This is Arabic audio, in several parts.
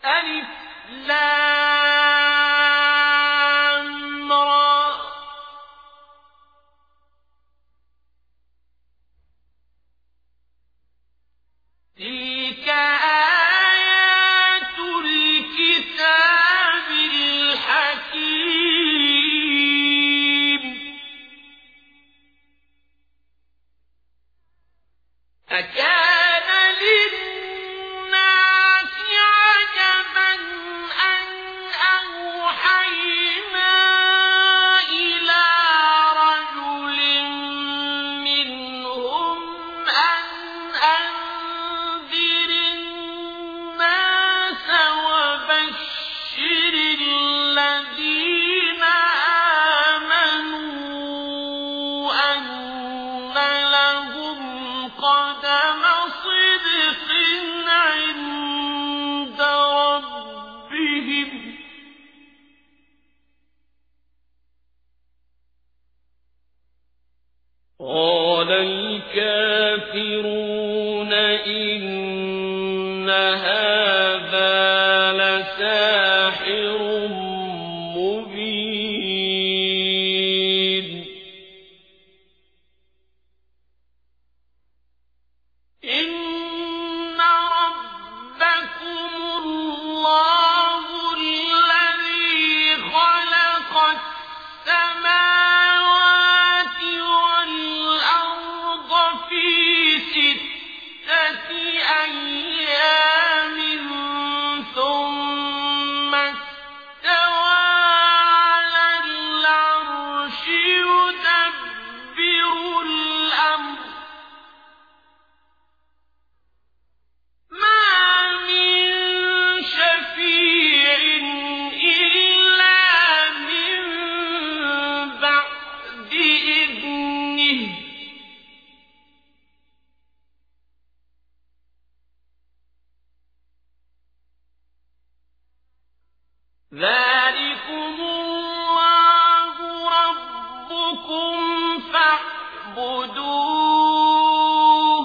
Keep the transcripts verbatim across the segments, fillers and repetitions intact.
ألف لام را تلك آيات الكتاب الحكيم أكان للناس عجبا أن أوحينا إلى رجل منهم أن أنذر الناس وبشر الذين آمنوا أن لهم قدم صدق عند ربهم قال الكافرون إن هذا لساحر مبين إن ربكم الله الذي خلق السماوات والأرض في ستة أيام ثم استوى على العرش يدبر الأمر ما من شفيع إلا من بعد إذنه ذلكم الله ربكم فاعبدوه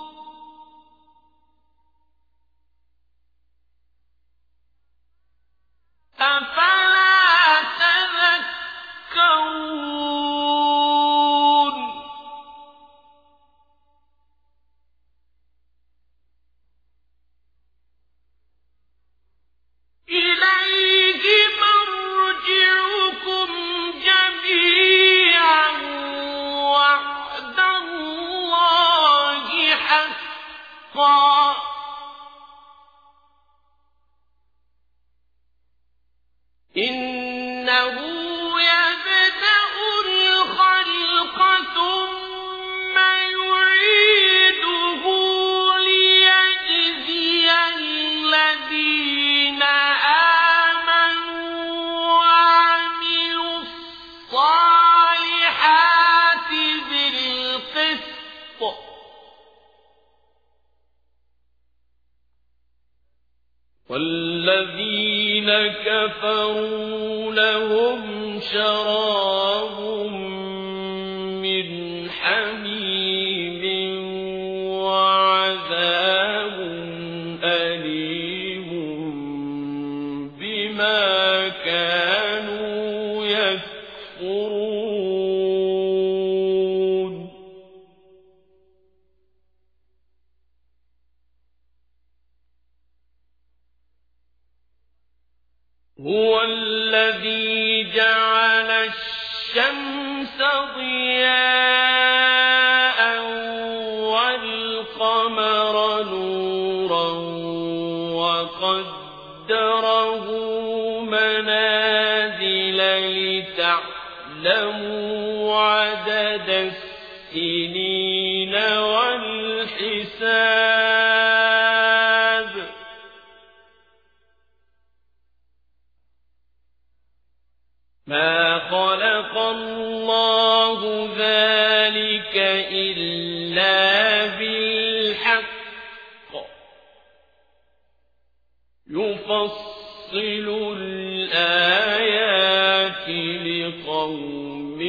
أفلا تذكرون إليه مرجعكم جميعا وعد الله حقا إنه يبدأ الخلق ثم يعيده ليجزي الذين آمنوا وعملوا الصالحات بالقسط والذين كفروا لهم شراب من حميم وعذاب أليم بما كانوا يكفرون هو الذي جعل الشمس ضياء والقمر نورا وقدره منازل لتعلموا عدد السنين والحساب ما خلق الله ذلك إلا بالحق يفصل الآيات لقوم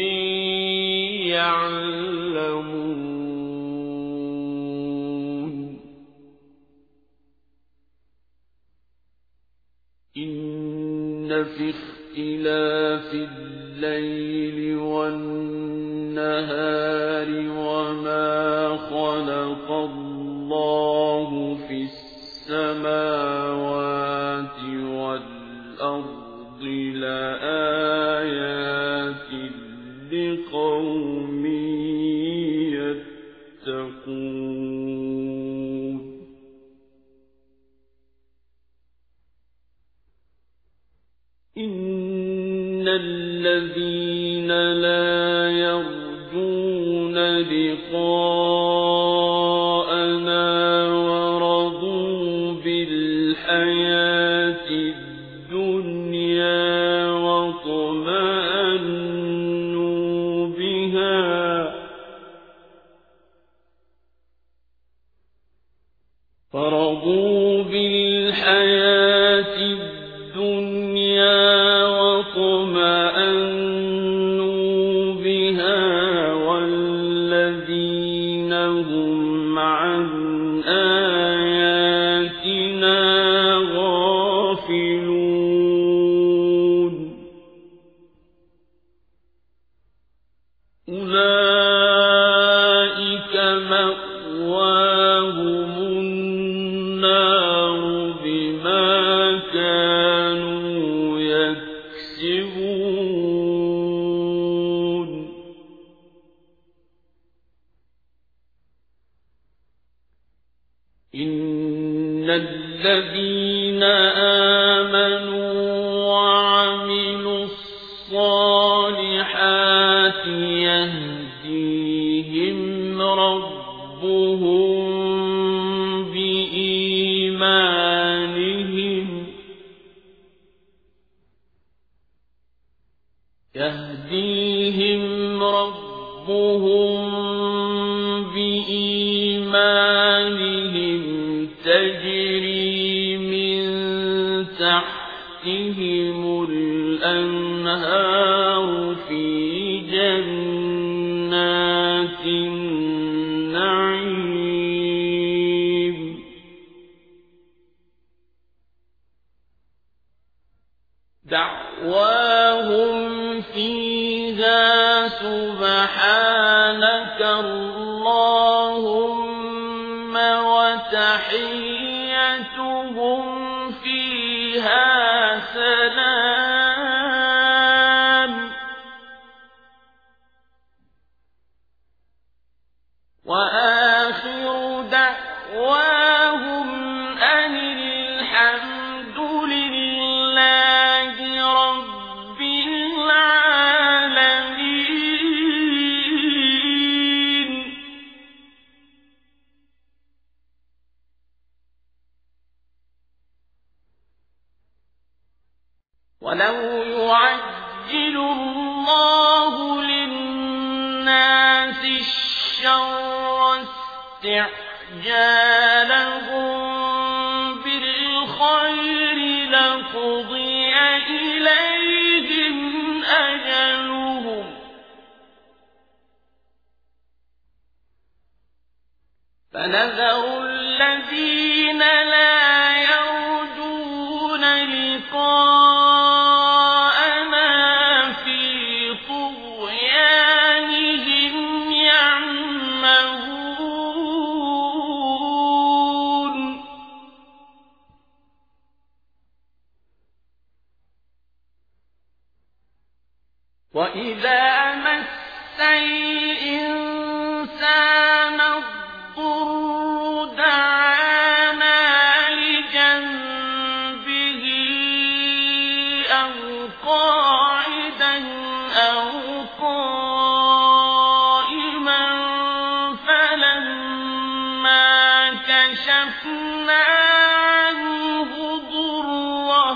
يعلمون إن في اختلاف الليل والنهار وما خلق الله في السماوات والأرض لآيات لقوم يتقون إن الذين لا يرجون لقاءنا ورضوا بالحياة الدنيا واطمأنوا بها فرضوا بالحياة الدنيا واطمأنوا بها والذين هم عن آياتنا غافلون أولئك مأواهم النار بما كانوا يكسبون إن الذين آمنوا وعملوا الصالحات يهديهم ربهم بإيمانهم يهديهم ربهم بإيمانهم تجري من تحتهم الأنهار في جنات النعيم دعواهم فيها سبحانك اللهم وتحيتهم فيها سلام وآخر دعواهم أن الحمد لله رب العالمين ولو يعجل الله للناس الشر استعجالهم بالخير لقضي إليهم أجلهم فنذر الذين لا يرجون لقاءنا في طغيانهم يعمهون وإذا مس الإنسان الضر دعانا لجنبه أو قاعدا أو قائما فلما كشفنا عنه ضره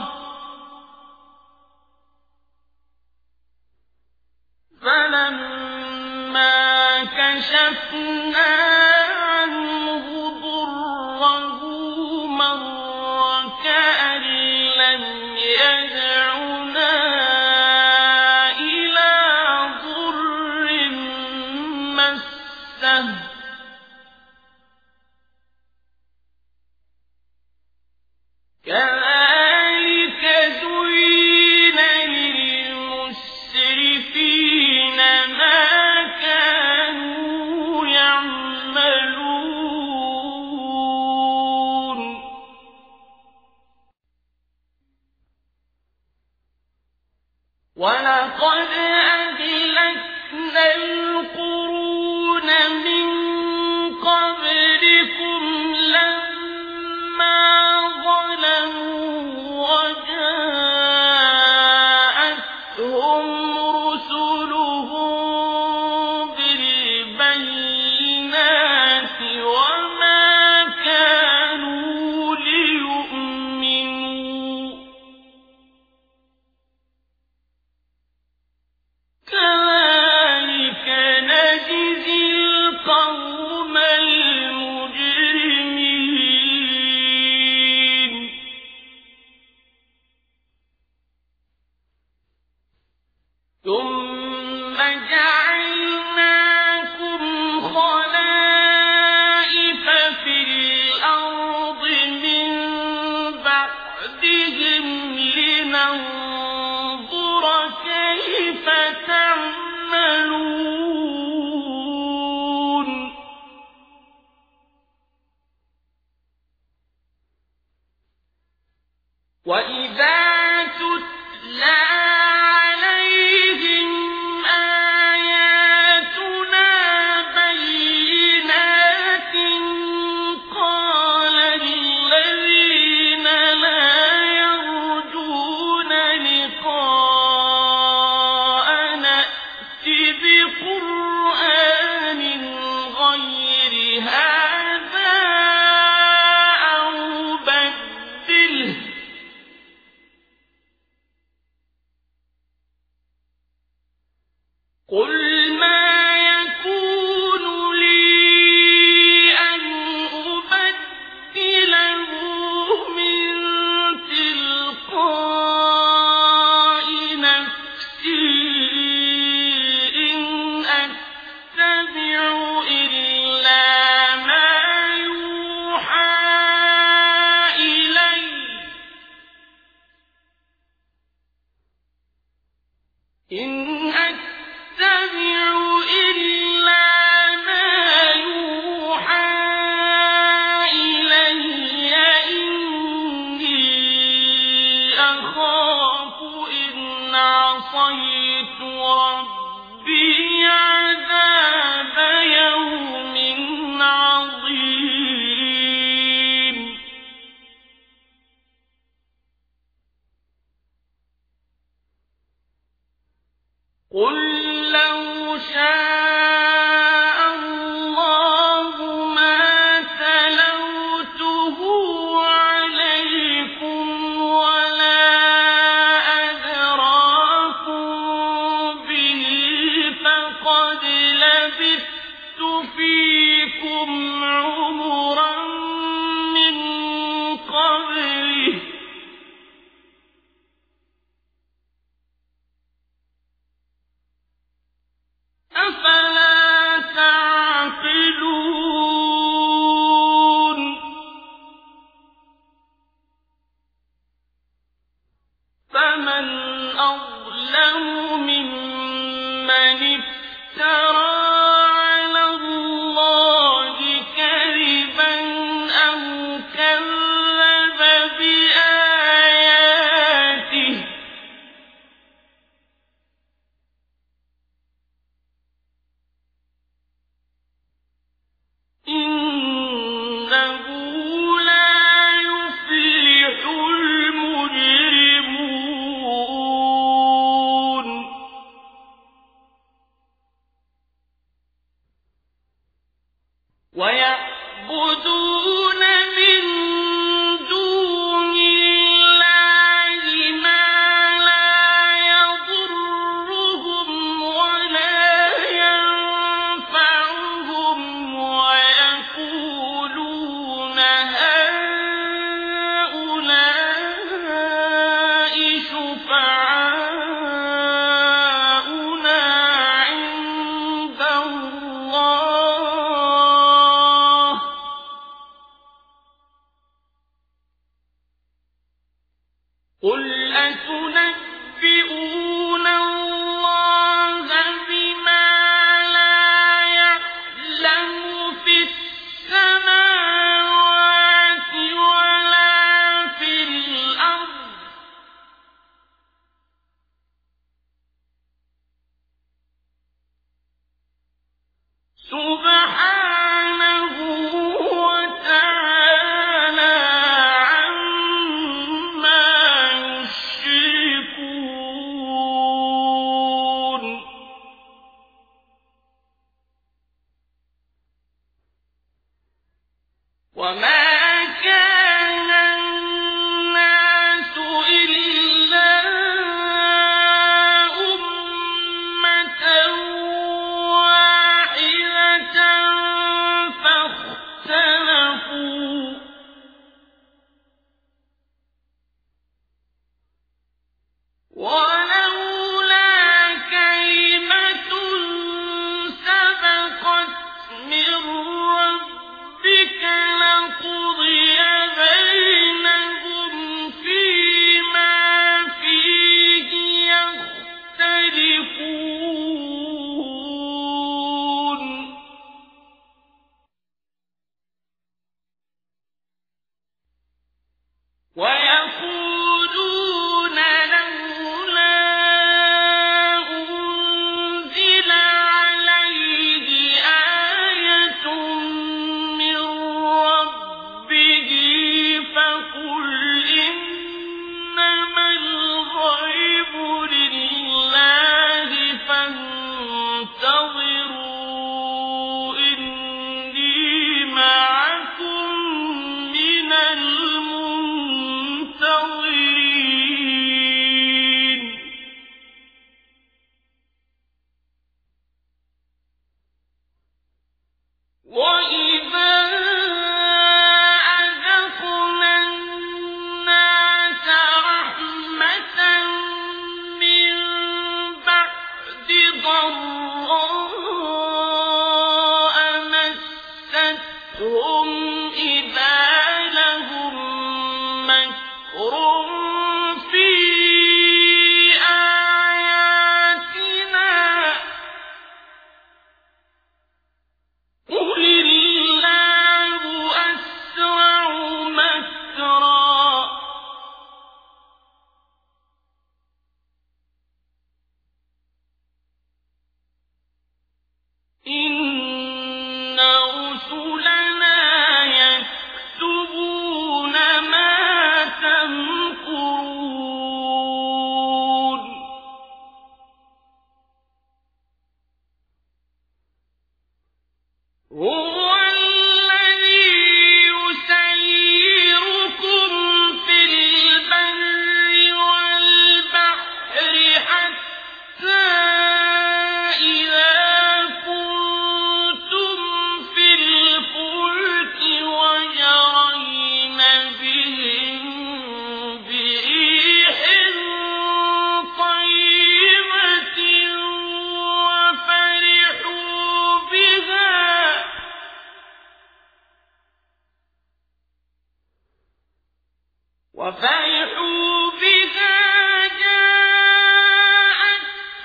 فلما بعدهم لننظر كيف تعملون وإذا تتلى عليهم آياتنا بينات قال الذين لا يرجون لقاءنا ائت بقرآن غير هذا أو بدله قل ما يكون لي أن أبدله من تلقاء نفسي إن أتبع إلا ما يوحى إلي إن أتبع إلا ما يوحى إلي إني أخاف إن عصيت ربي عذاب يوم عظيم قل لو شاء الله ما تلوته عليكم ولا أدراكم به فقد لبثت فيكم عمرا من قبله أفلا تعقلون فمن أظلم ممن افترى على الله كذبا أو كذب بآياته إنه لا يفلح المجرمون ويعبدون من دون الله ما لا يضرهم ولا ينفعهم ويقولون هؤلاء شفعاؤنا عند الله قل أتنبئون الله بما لا يعلم في السماوات ولا في الأرض سبحانه وتعالى عما يشركون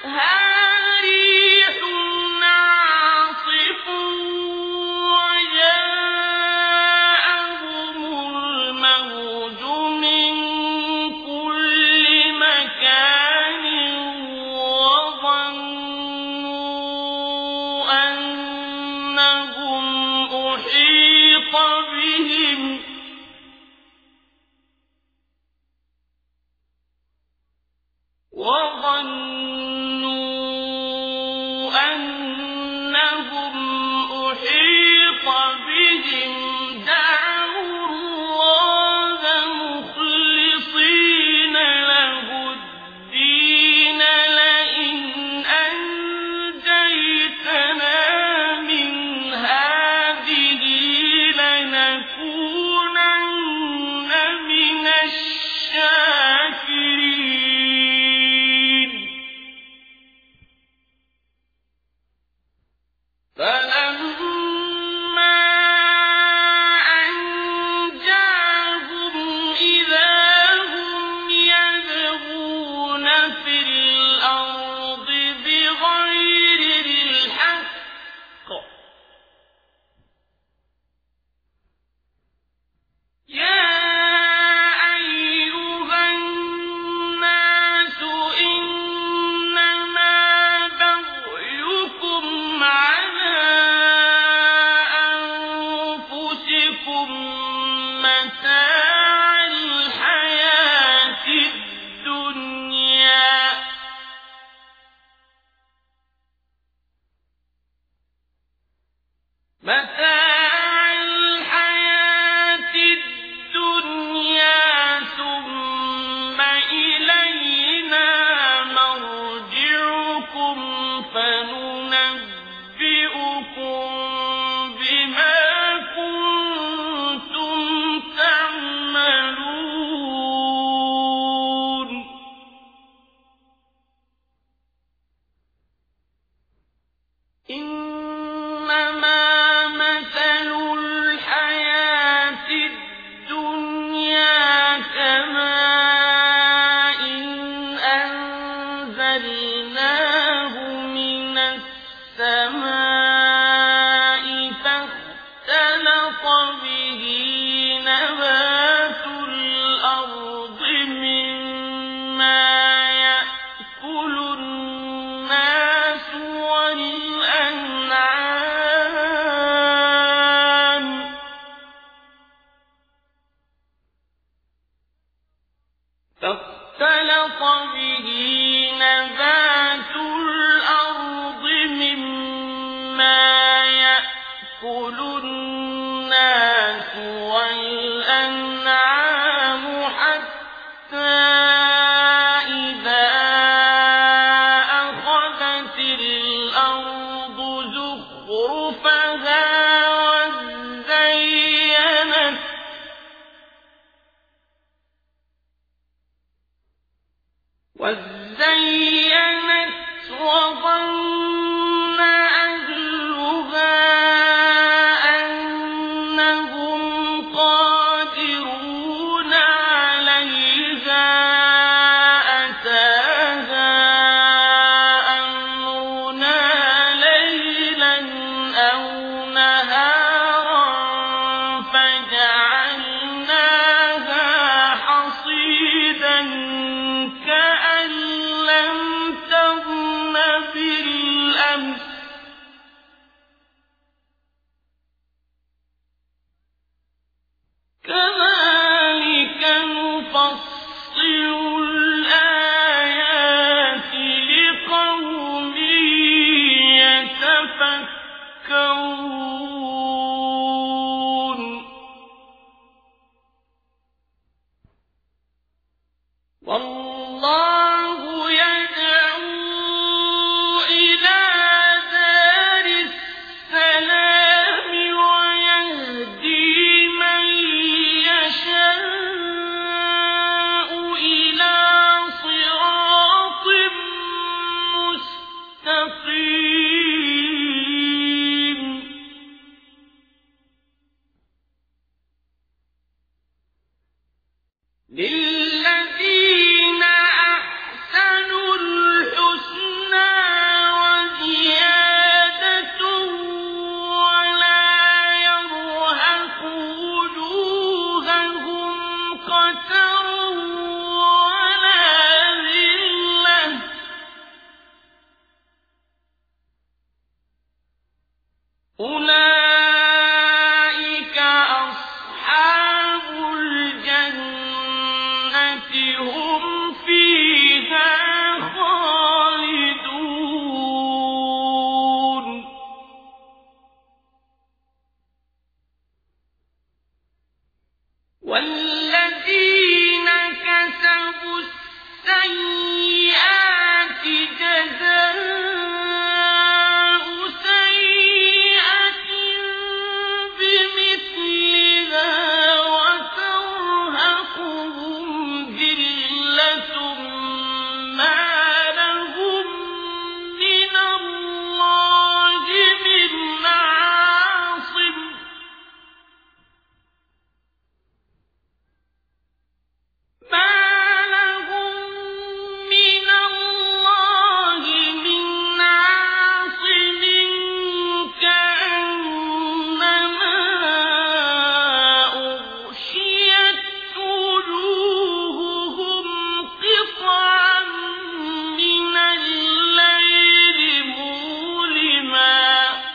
للذين هم فيها خالدون والذين كسبوا السيئات جزاء سيئة بمثلها وترهقهم ذلة ما لهم من الله من عاصم ما لهم من الله من عاصم كأنما أغشيت وجوههم قطعا من الليل مظلما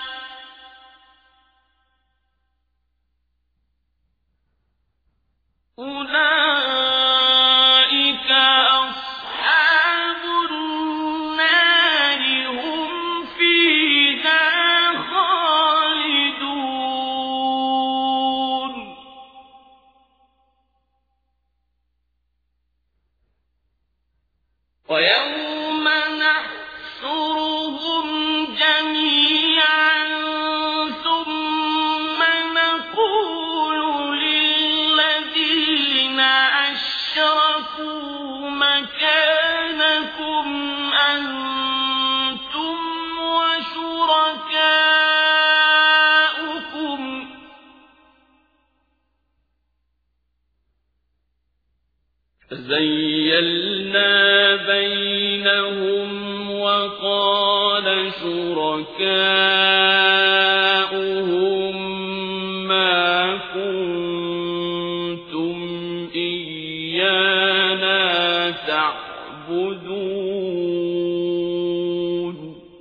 أولئك أصحاب النار هم فيها خالدون ويوم نحشرهم جميعا ثم نقول للذين أشركوا مكانكم أنتم وشركاؤكم فزيلنا بينهم وقال شركاؤهم ما كنتم إيانا تعبدون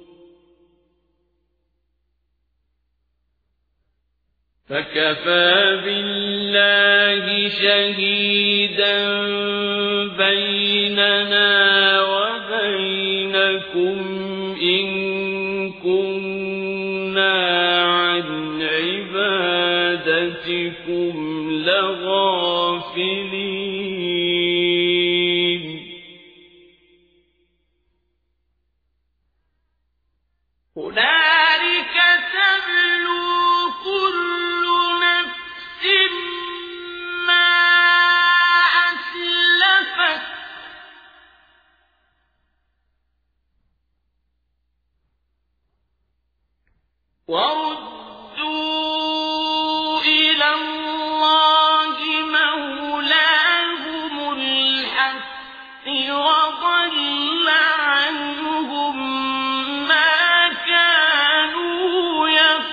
فكفى بالله شهيدا بيننا وبينكم إن كنا عن عبادتكم لغافلين هنالك تبلو كل نفس ما أسلفت وردوا إلى الله مولاهم الحق وضل عنهم ما كانوا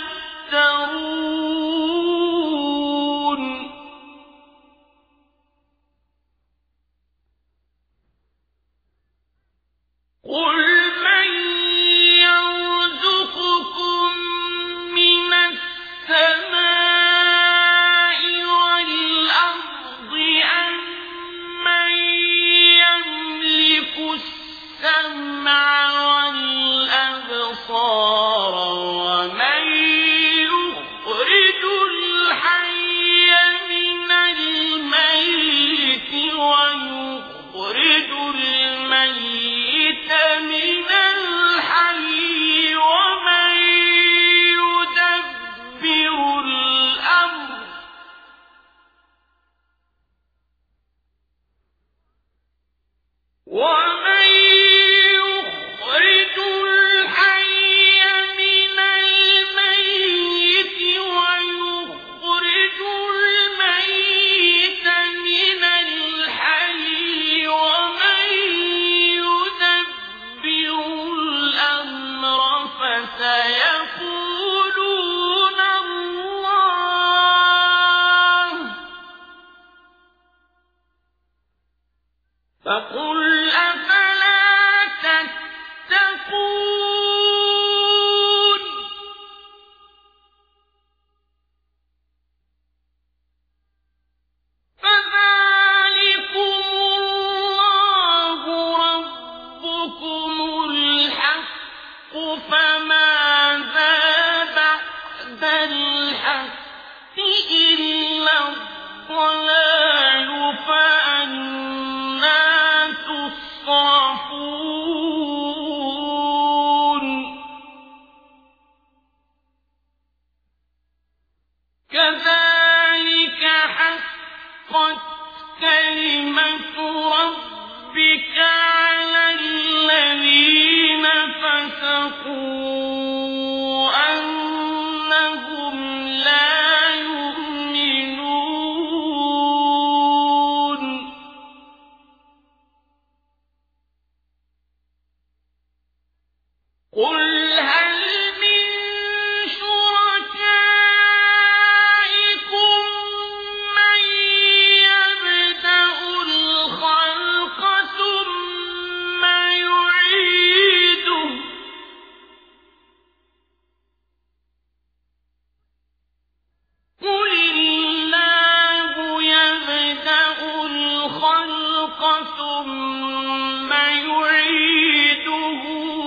يفترون قل من يرزقكم من السماء والأرض أم من يملك السمع والأبصار ومن يخرج الحي من الميت ويخرج الميت من الحي ومن يدبر الأمر ومن يخرج الحي من الميت ويخرج الميت من الحي ومن يدبر الأمر فسيقولون الله فقل أفلا تتقون فذلكم قل هل من شركائكم من يبدأ الخلق ثم يعيده قل الله يبدأ الخلق ثم يعيده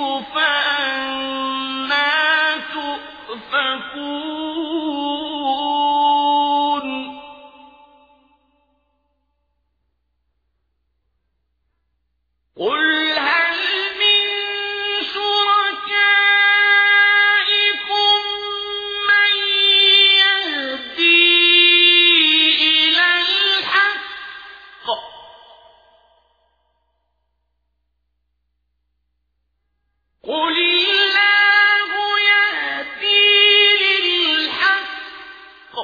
فأنى تؤفكون قل هل من شركائكم من يهدي إلى الحق قل الله يهدي للحق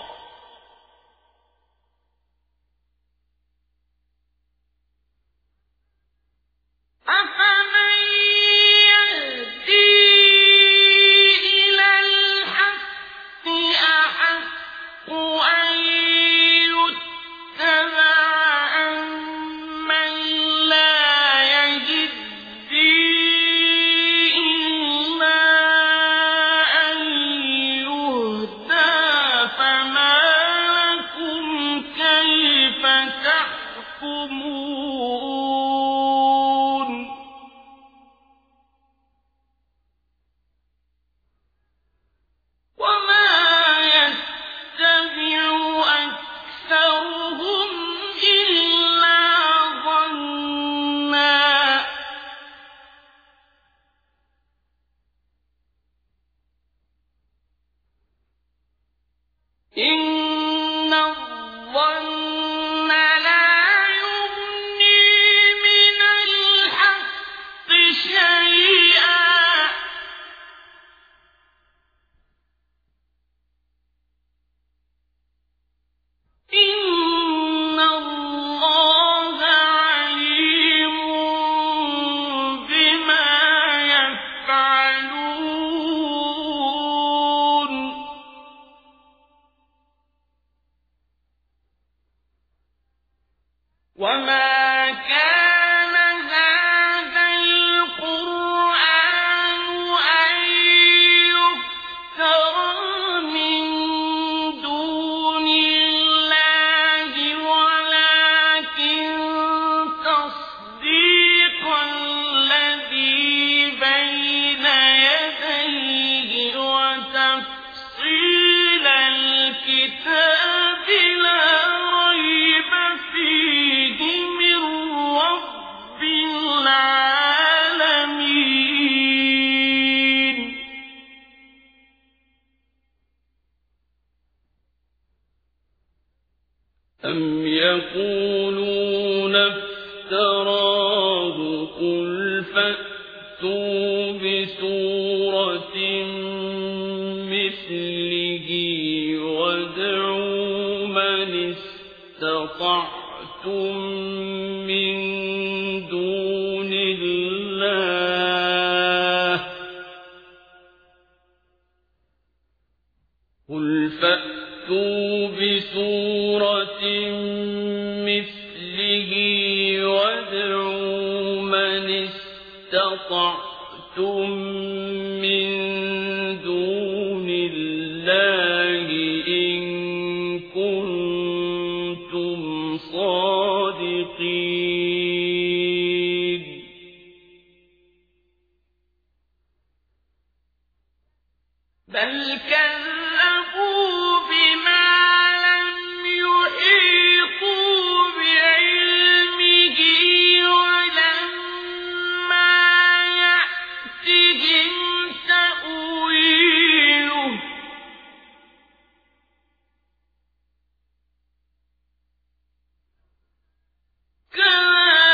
أفمن يهدي إلى الحق أحق أن يتبع أمن لا يهدي إلا أن يهدى فما لكم كيف تحكمون وما يتبع أكثرهم إلا ظنا إن الظن لا يغني من الحق شيئا إن الله عليم بما يفعلون وما كان هذا القرآن أن يفترى من دون الله ولكن تصديق الذي بين يديه وتفصيل الكتاب لا ريب فيه من رب العالمين أم يقولون افتراه قل فأتوا بسورة مثله وادعوا من استطعتم من دون الله قل فأتوا بسورة مثله وادعوا من استطعتم من دون الله إن كنتم صادقين بل كذبوا بما لم يحيطوا بعلمه ولما يأتهم تأويله كذلك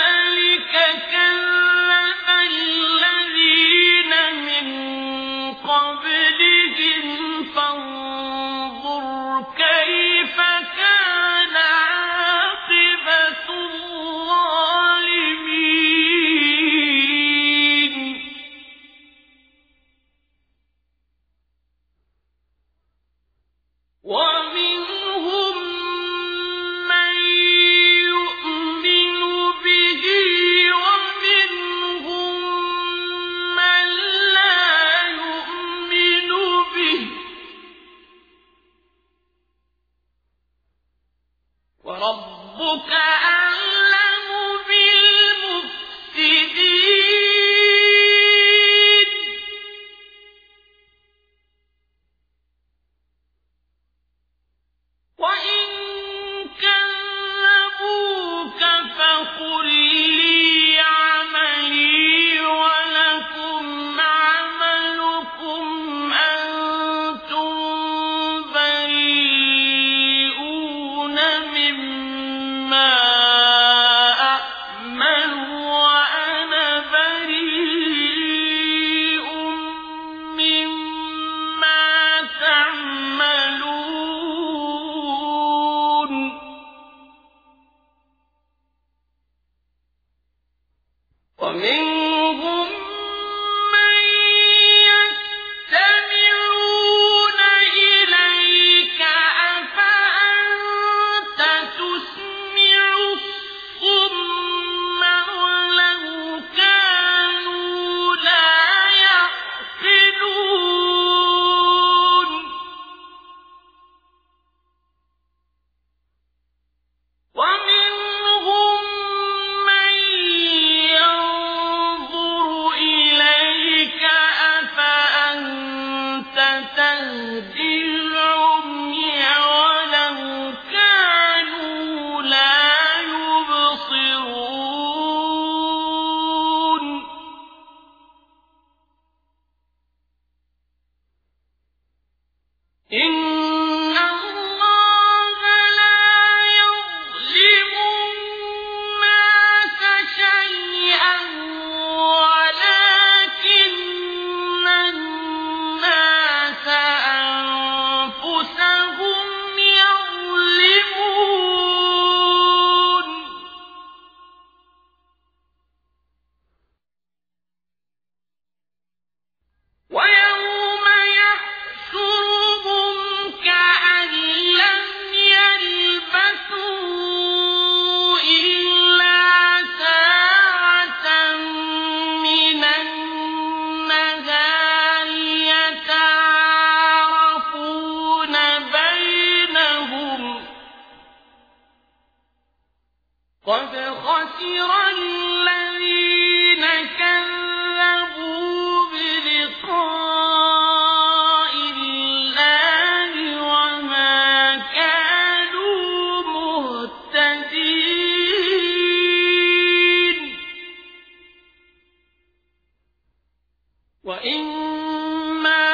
وأنا بريء مما تعملون ومنهم من يستمعون إليك أفأنت تسمع الصم ولو كانوا لا يعقلون ومنهم من ينظر إليك أفأنت تهدي العمي ولو كانوا لا يبصرون إن الله لا يظلم الناس شيئا ولكن الناس أنفسهم يظلمون ويوم يحشرهم كأن لم يلبثوا إلا ساعة من النهار يتعارفون بينهم قد خسر الذين كذبوا بلقاء الله وما كانوا مهتدين وإما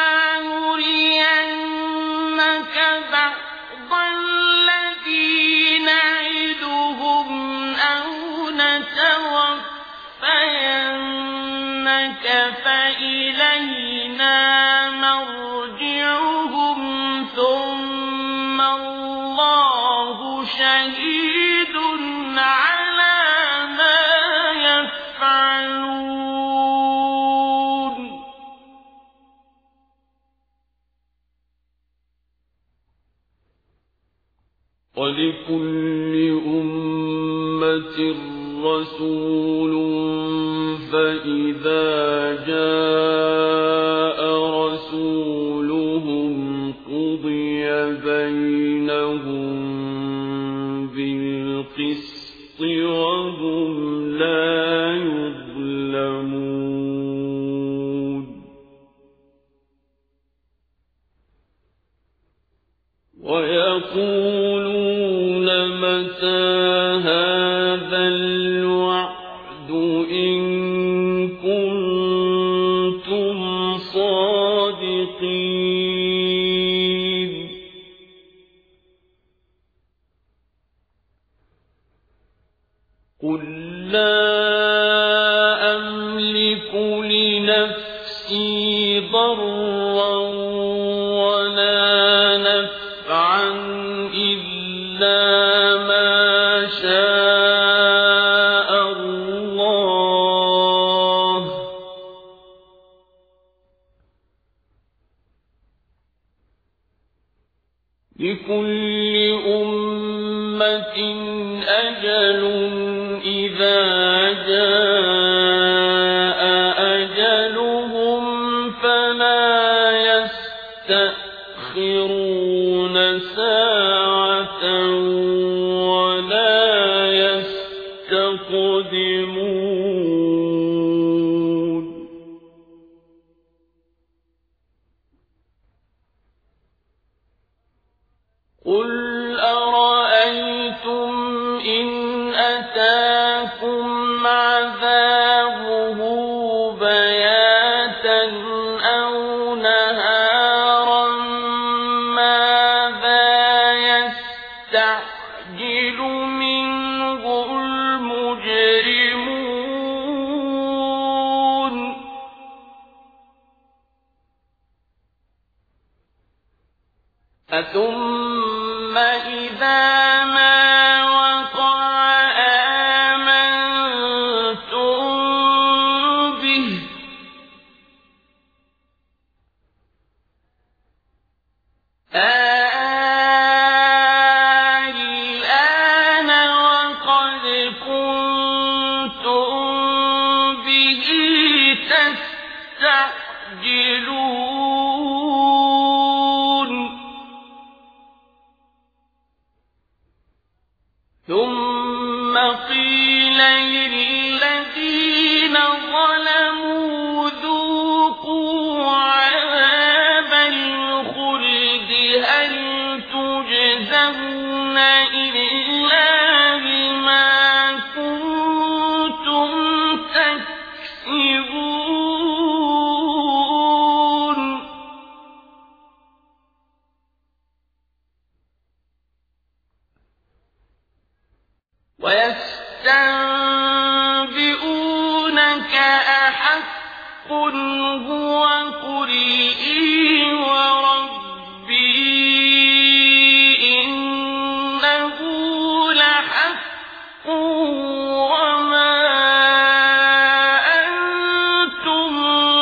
نرينك بعض الذي نعدهم أو نتوفينك فإلينا مرجعهم ثم الله شهيد على ما يفعلون ولكل أمة رسول فإذا جاء رسولهم قضي بينهم بالقسط وهم لا يظلمون ويقولون متى هذا الوعد إن كنتم صادقين قل لا أملك لنفسي ضرا ولا نفعا إلا ما شاء الله لكل أمة أجل إذا جاء أجلهم فلا يستأخرون ساعة ولا يستقدمون قل أرأيتم إن أتاكم عذابه بياتا أو نهارا ماذا يستعجل منه المجرمون ثم إذا ما وقع آمنتم به الآن وقد كنتم به تستعجلون ثم قيل للذين ظلموا ذوقوا عذاب الخلد هل تجزون إلا بما كنتم تكسبون ويستنبئونك أحق هو قل إي وربي إنه لحق وما أنتم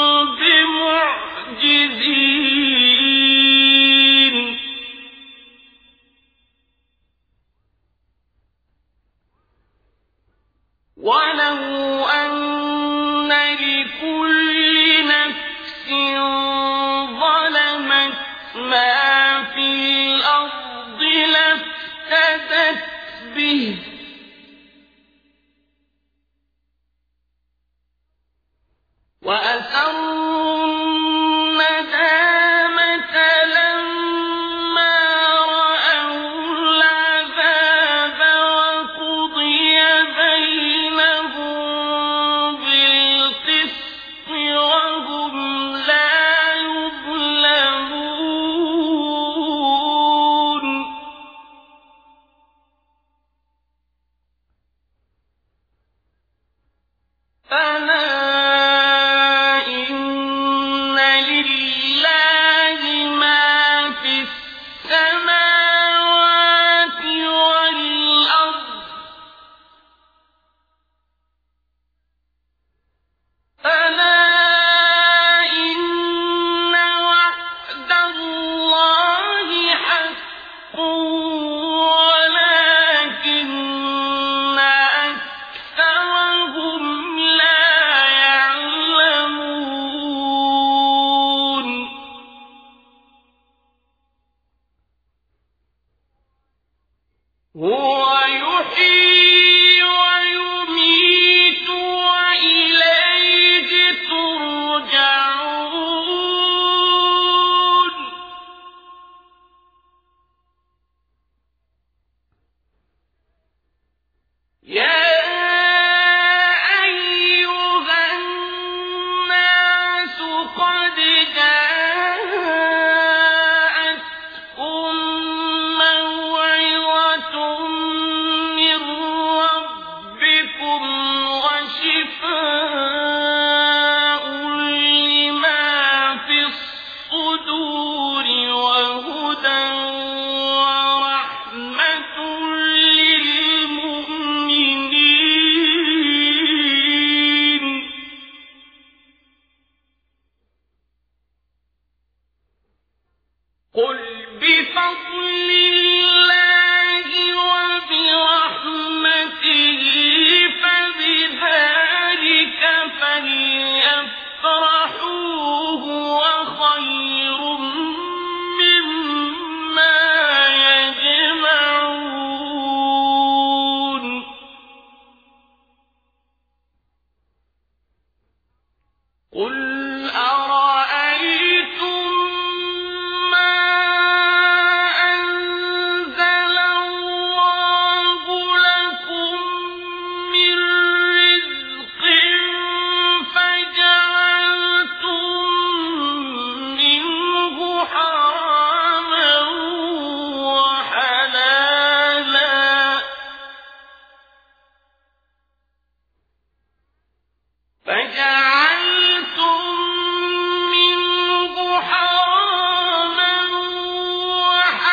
بمعجزين ولو أن لكل نفس ظلمت ما في الأرض لافتدت به وأسروا الندامة لما رأوا العذاب وقضي بينهم بالقسط وهم لا يظلمون فلا إن لله ما في السماوات والأرض فلا إن وعد الله حق ولكن أكثرهم لا يعلمون هو يحيي ويميت وإليه ترجعون يا أيها الناس قد جاءتكم موعظة من ربكم وشفاء لما في الصدور وهدى ورحمة للمؤمنين قل بفضل الله وبرحمته فبذلك فليفرحوا هو خير مما يجمعون قل أرأيتم ما أنزل الله لكم من رزق فجعلتم منه حراما وحلالا فجعلتم منه حراما وحلالا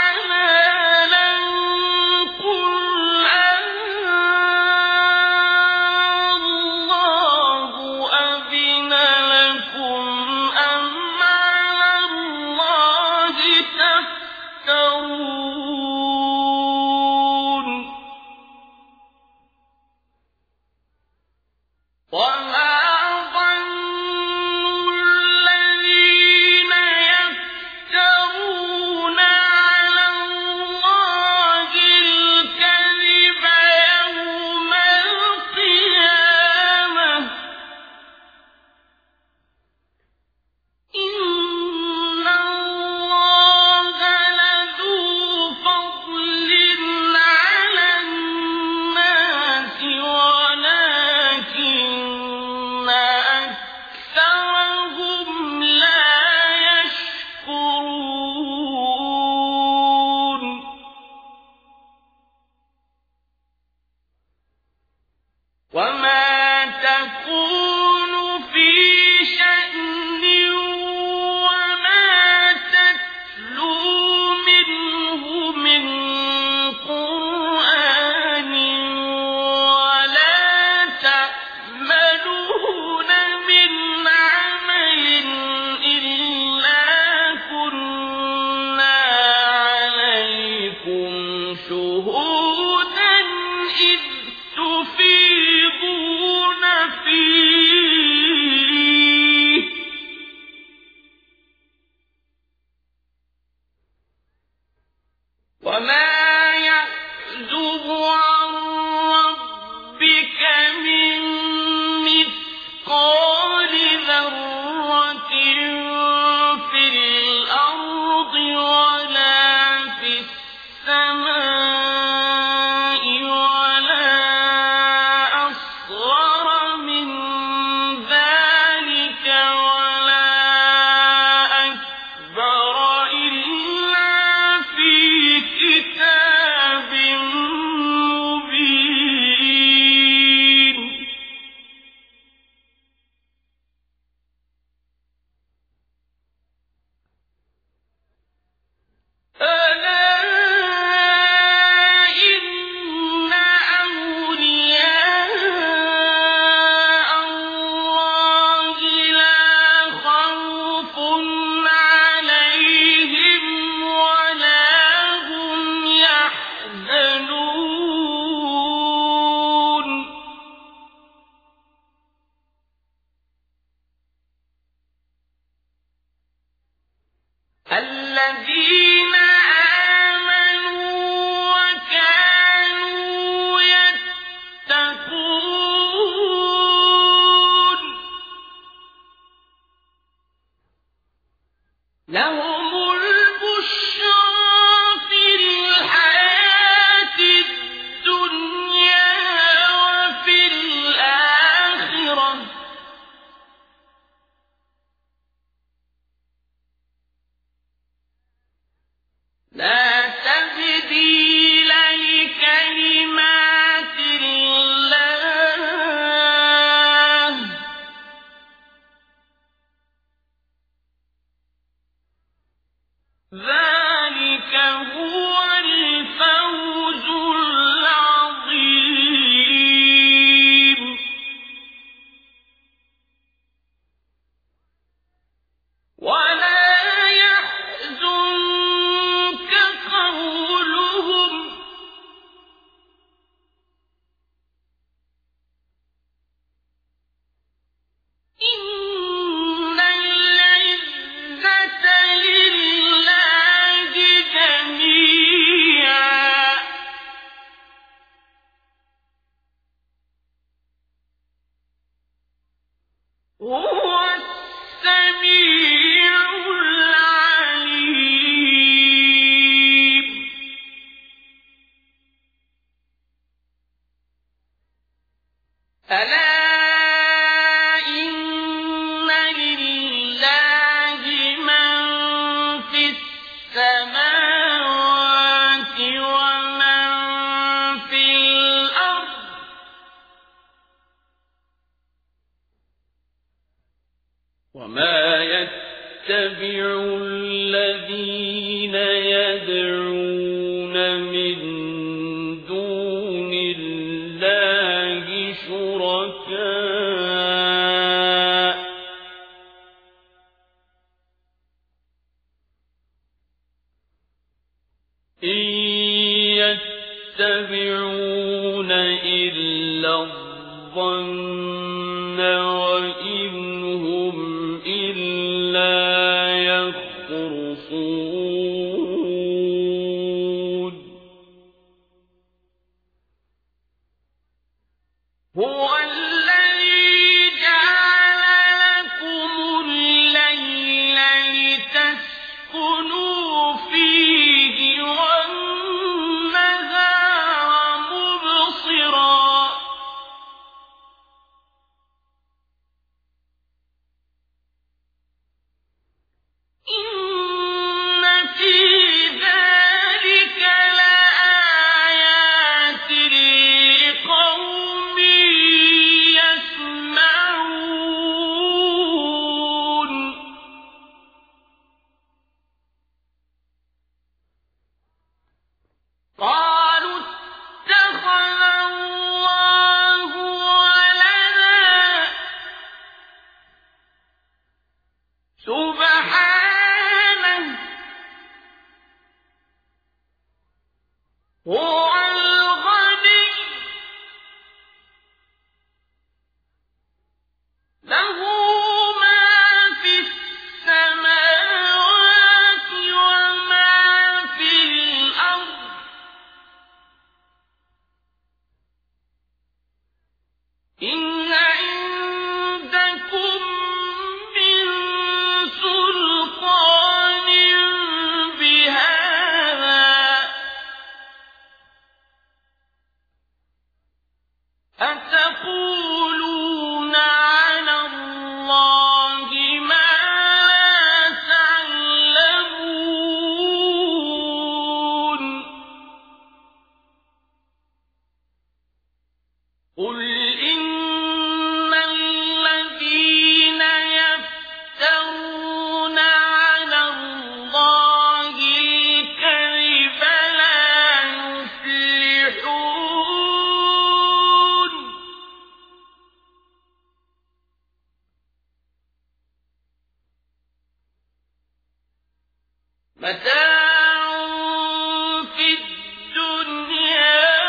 متاع في الدنيا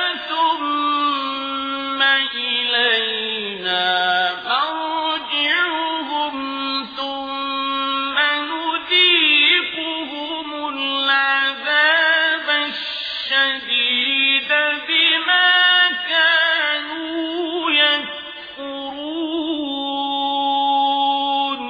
ثم إلينا مرجعهم ثم نذيقهم العذاب الشديد بما كانوا يكفرون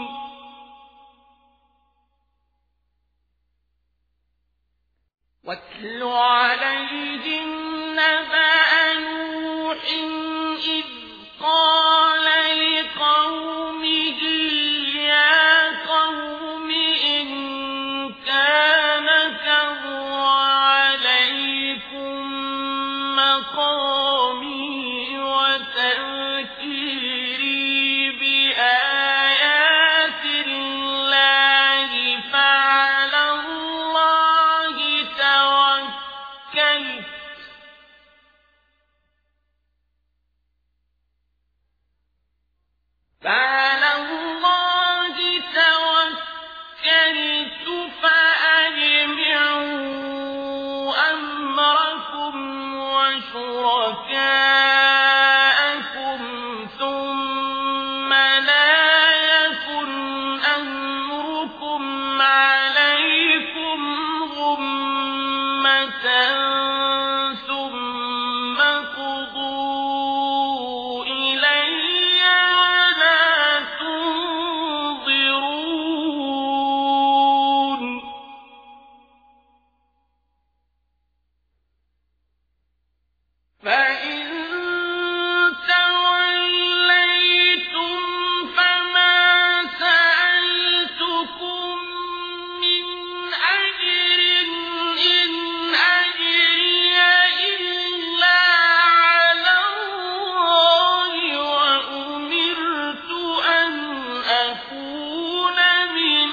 واتل عليهم نبأ نوح إذ قال لقومه يا قوم إن كان كبر عليكم مقامي وتذكيري بآيات الله فعلى الله توكلت فعلى الله توكلت فأجمعوا أمركم وشركاءكم ثم لا يكن أمركم عليكم غمة ثم قضوا إلي ولا تنظرون فإن توليتم فما سألتكم من أجر إن أجري إلا على الله وأمرت أن أكون من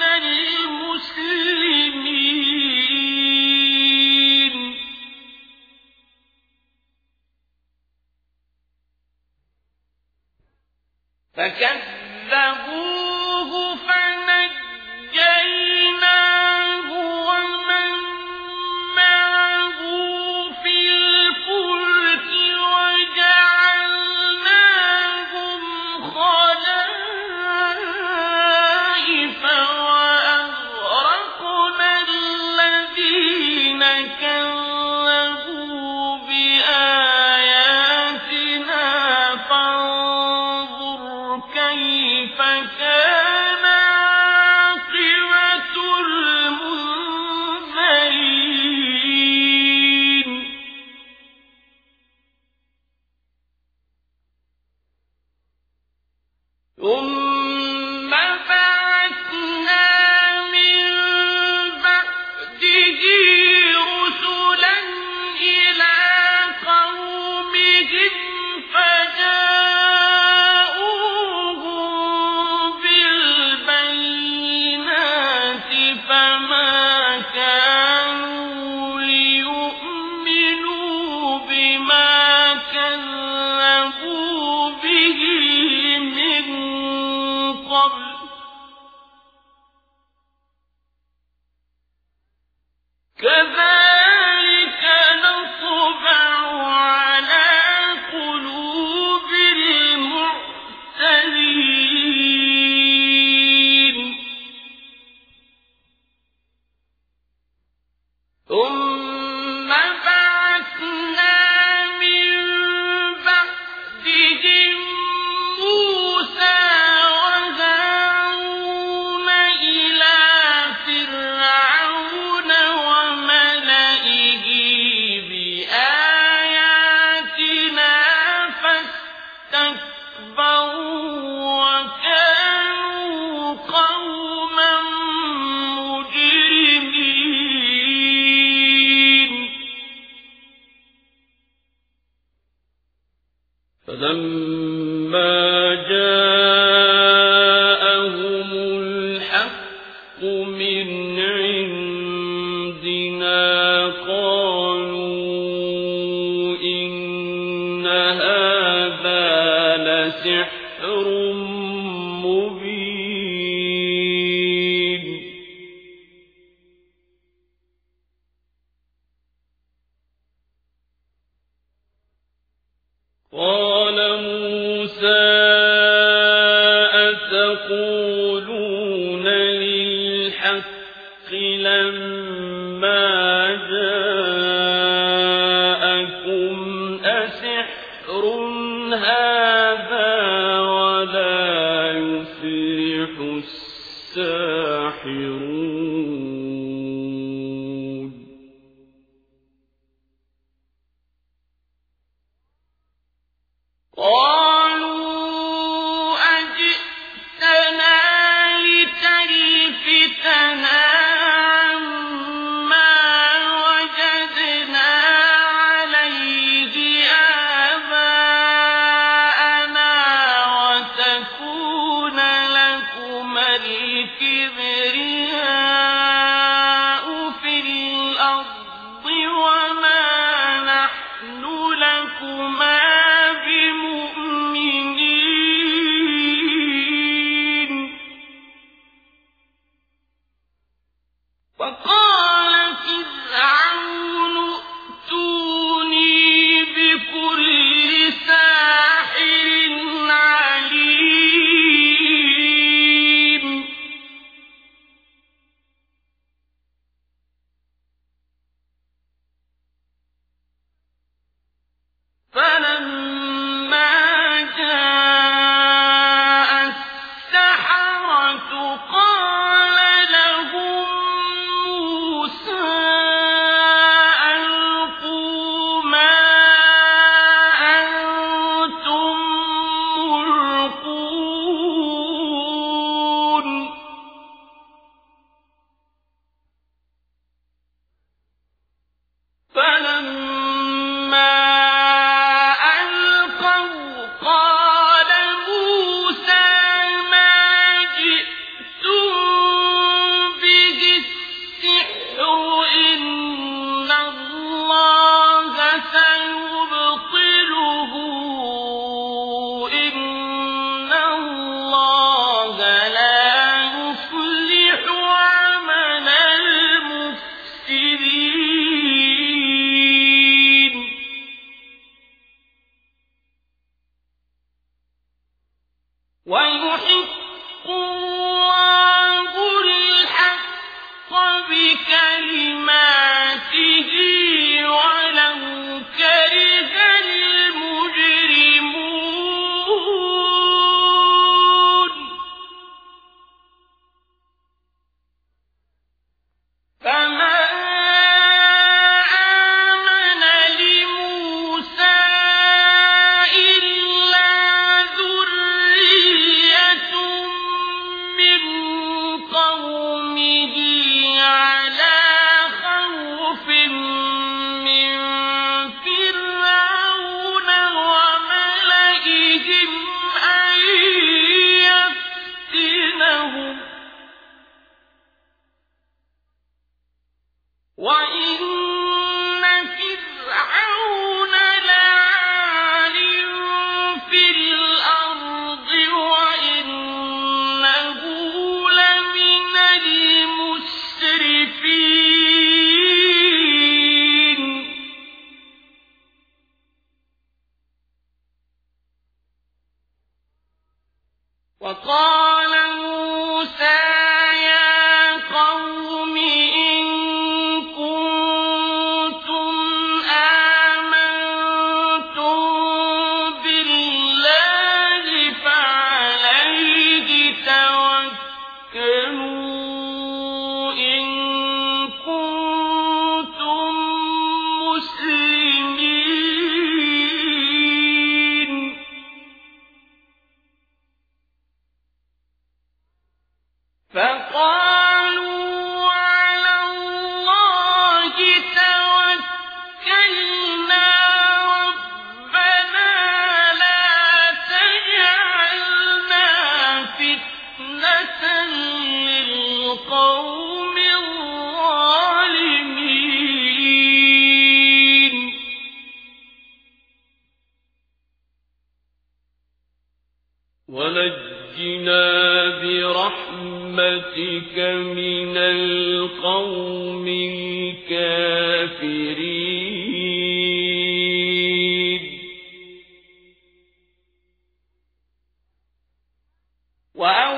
المسلمين فكذبوه فنجيناه ومن معه في الفلك وجعلناهم خلائف وأغرقنا الذين كذبوا بآياتنا فانظر كيف كان عاقبة المنذرين ثم بعثنا من بعده رسلا إلى قومهم فجاءوهم بالبينات فما كانوا ليؤمنوا بما كذبوا به من قبل كذلك نطبع على قلوب المعتدين ثم بعثنا من بعدهم موسى وهارون إلى فرعون وملئه تقولون للحق لما جاءكم أسحر هذا ولا يفلح الساحرون قالوا أجئتنا لتلفتنا عما وجدنا عليه آباءنا وتكون لكما الكبرياء في الأرض وما نحن لكما وقال فرعون ائتوني بكل ساحر عليم فلما جاء السحرة قال لهم ويحق الله الحق بكلماته ولو كره المجرمون فما وإن فرعون لعال في الأرض وإنه لمن المسرفين وقال موسى فقالوا على الله توكلنا ربنا لا تجعلنا فتنة للقوم الظالمين ونجنا برحمتك من القوم الكافرين وأو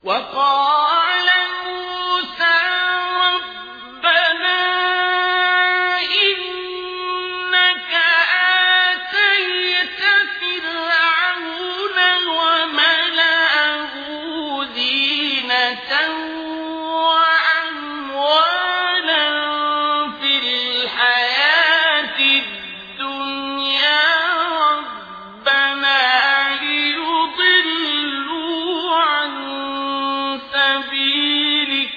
وقال موسى ربنا إنك آتيت فرعون وملأه زينة وأموالا في الحياة الدنيا ربنا ليضلوا عن سبيلك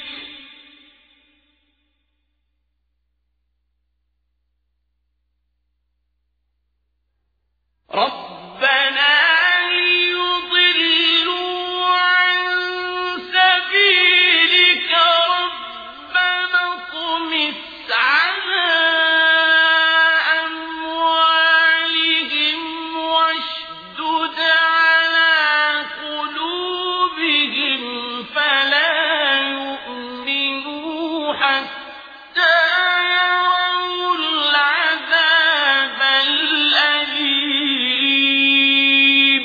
ربنا ليضلوا عن سبيلك ربنا اطمس على أموالهم واشدد على قلوبهم فلا يؤمنوا حتى يروا العذاب الأليم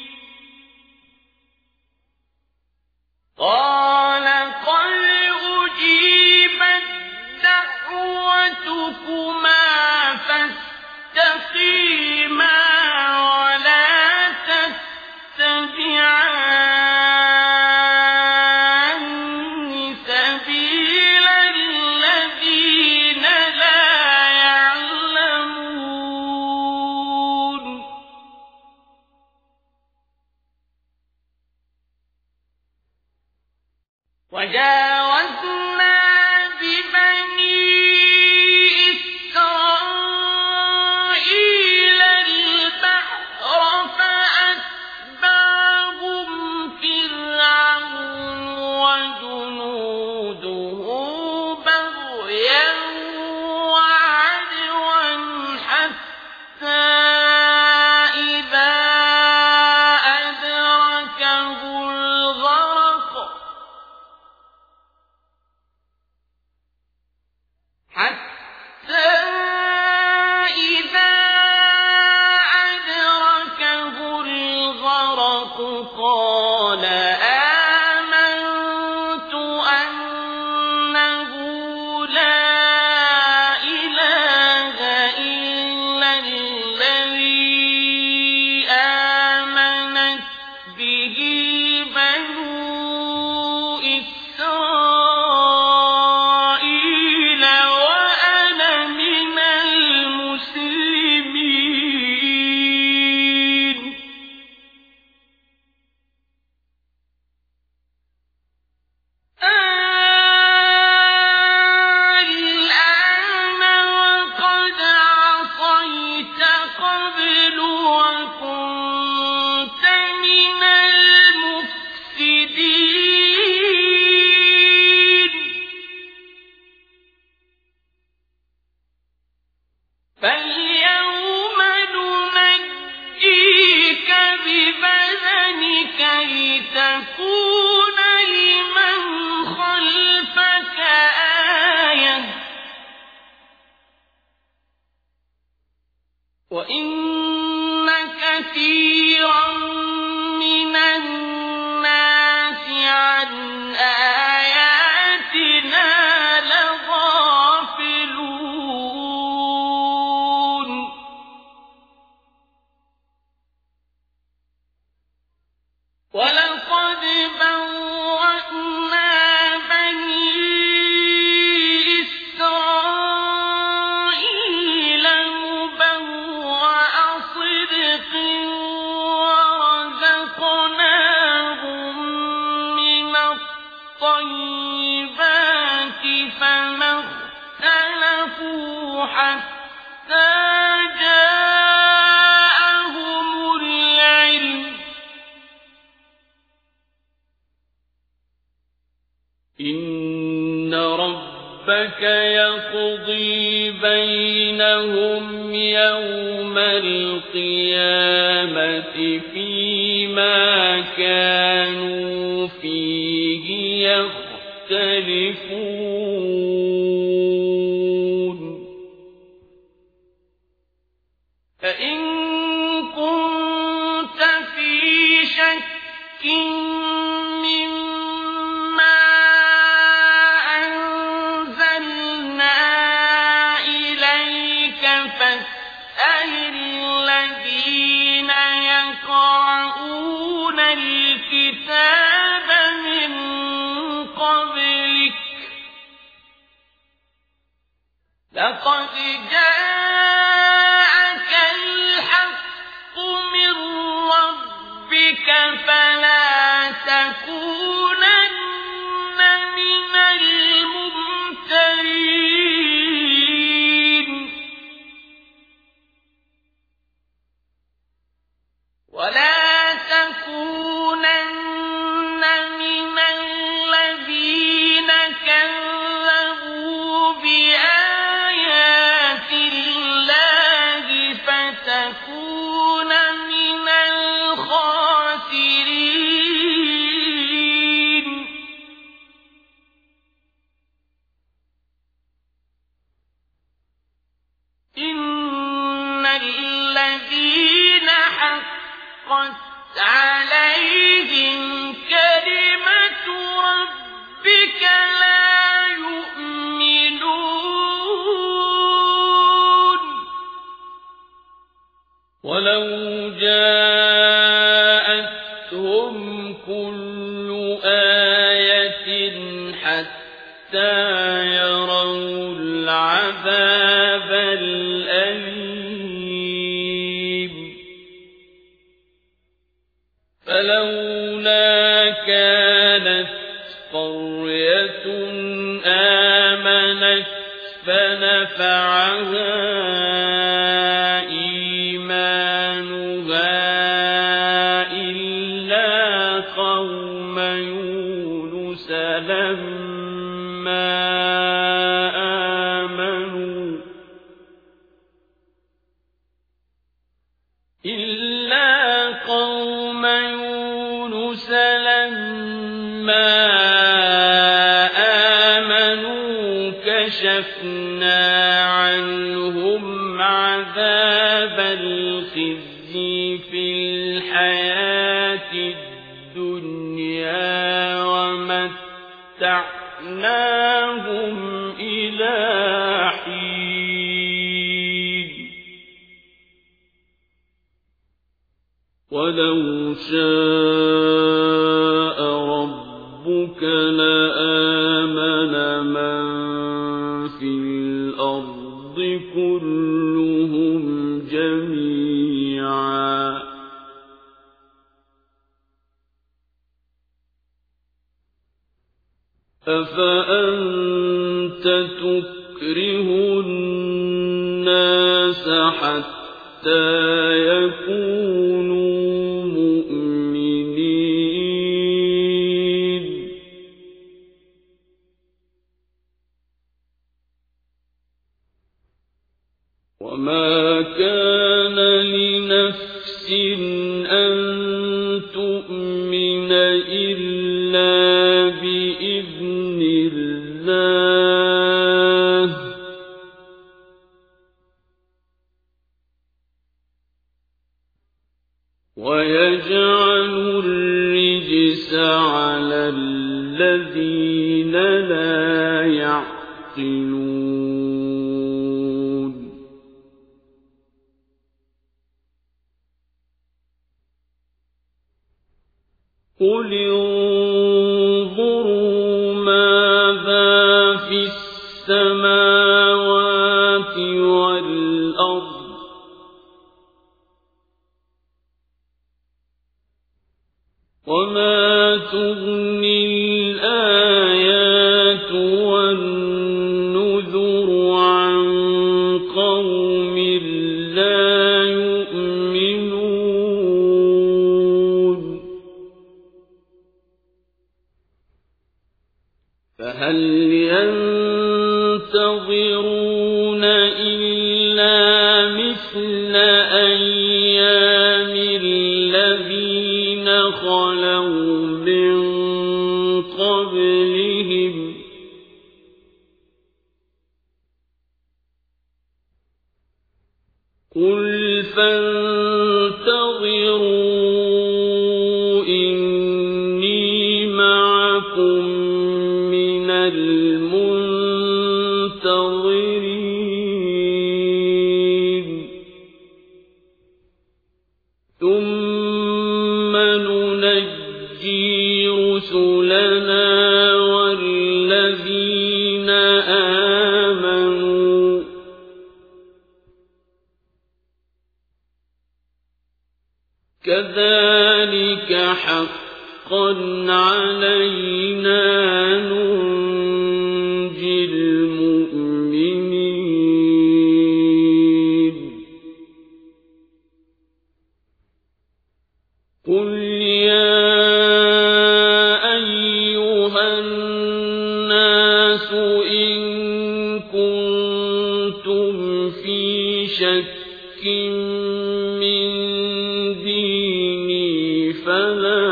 قال قد أجيبت دعوتكما فاستقيما ولا تتبعان سبيل الذين لا يعلمون وجاوزنا ببني إسرائيل البحر فأتبعهم فرعون وجنوده بغيا وعدوا حتى إذا أدركه الغرق حتى إذا أدركه الغرق قال آمنت أنه لا إله إلا الذي آمنت به بنو إسرائيل وأنا من المسلمين الآن وقد عصيت قبل وكنت من المفسدين فاليوم ننجيك ببدنك لتكون لمن خلفك آية وإن كثيرا من الناس عن آياتنا لغافلون ولقد بوأنا بني إسرائيل مبوأ صدق ورزقناهم من الطيبات فما اختلفوا حتى جاءهم العلم إن ربك يقضي بينهم يوم القيامة فيما كانوا فيه يختلفون فإن كنت في شك مما الكتاب من قبلك لقد جاءك الحق من ربك فلا تكونن من الممترين ولا تكونن من الذين كذبوا بآيات الله فتكون من الخاسرين إن الذين حقت عليهم كلمة ربك لا يؤمنون ولو جاءتهم كل آية حتى يروا العذاب الأليم فلولا كانت قرية آمنت فنفعها إيمانها إلا قوم يونس لما آمنوا إلا قوم يونس لما آمنوا كشفنا عنهم عذاب الخزي في الحياة الدنيا ومتعناهم إلى حين ولو شاء ربك لآمن من في الأرض كلهم جميعا أفأنت تكره الناس حتى يكونوا مؤمنين وما كان لنفس أن تؤمن إلا بإذن الله ويجعل الرجس على الذين لا يعقلون قل انظروا ماذا في السماوات والأرض وما تغني الآيات والنذر عن قوم لا يؤمنون فهل ينتظرون إلا مثل أيام الذين خلوا من قبلهم قل فانتظروا إني معكم من المنتظرين ثم ننجي نُنَجِّي رُسُلَنَا وَالَّذِينَ آمَنُوا كَذَلِكَ حَقًّا عَلَيْنَا نُنْجِي الْمُؤْمِنِينَ قُلْ يَا أَيُّهَا النَّاسُ إِن كُنتُمْ فِي شَكٍّ مِّن دِينِي فَلَا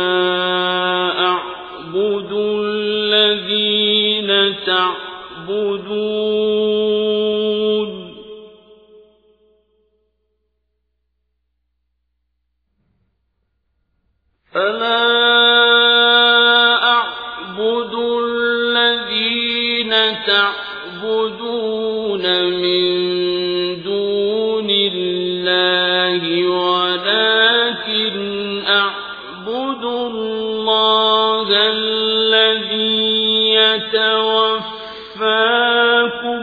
أَعْبُدُ الَّذِينَ تَعْبُدُونَ فَلَا أَعْبُدُ الَّذِينَ تَعْبُدُونَ مِن دُونِ اللَّهِ وَلَكِنْ أَعْبُدُ اللَّهَ الَّذِي يَتَوَفَّاكُمْ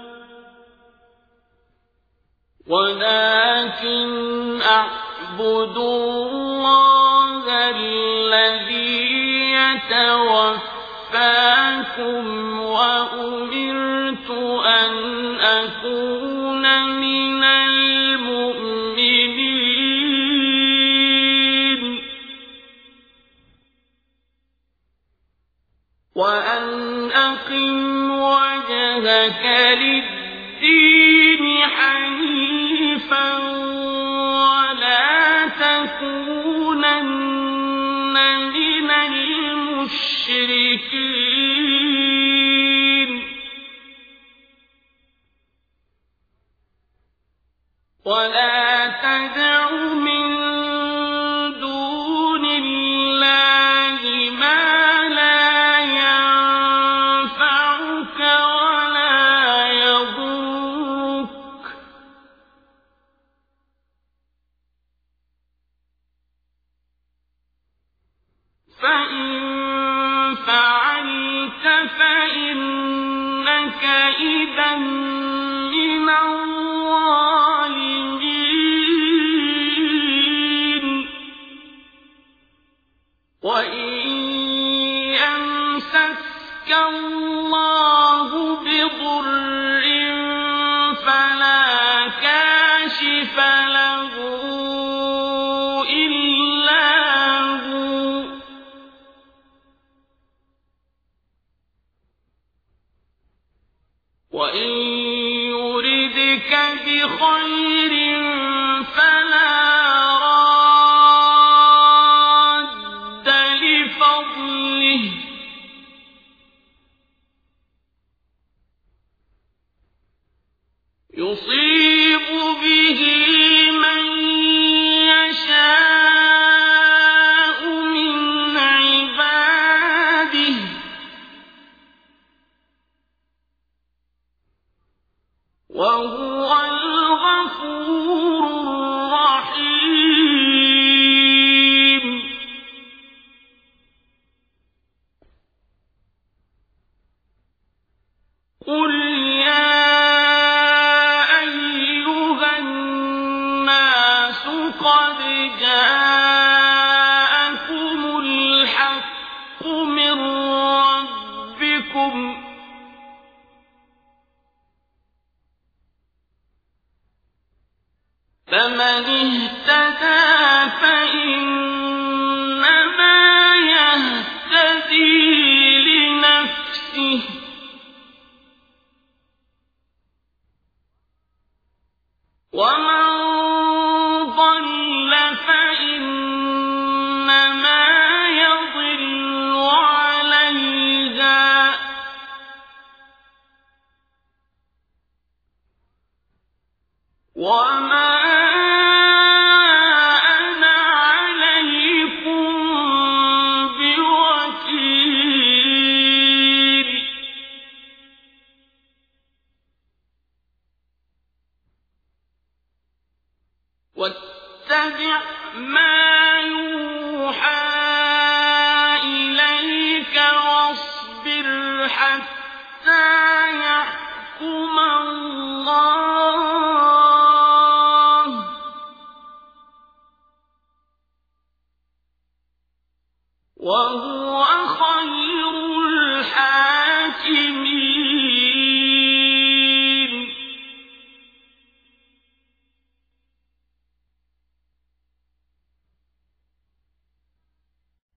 وَلَكِنْ أَعْبُدُ اللَّهَ الَّذِي يَتَوَفَّاكُمْ وَأُمِرْتُ أَنْ أَكُونَ مِنَ الْمُؤْمِنِينَ وَأَنْ أَقِمْ وَجْهَكَ لِلدِّينِ حَنِيفًا وَلَا تَكُونَنَّ مِنَ الْمُشْرِكِينَ وَلَا تَدْعُ مِن دُونِ اللَّهِ مَا لَا يَنفَعُكَ وَلَا يَضُرُّكَ فَإِن فَعَلْتَ فَإِنَّكَ إِذًا مِّنَ الظَّالِمِينَ وَإِن يَمْسَسْكَ اللَّهُ بِضُرٍّ فَلَا كَاشِفَ لَهُ إِلَّا هُوَ وَإِن يُرِدْكَ بِخَيْرٍ فَلَا رَادَّ لِفَضْلِهِ يُصِيبُ بِهِ مَن وهو خير الحاكمين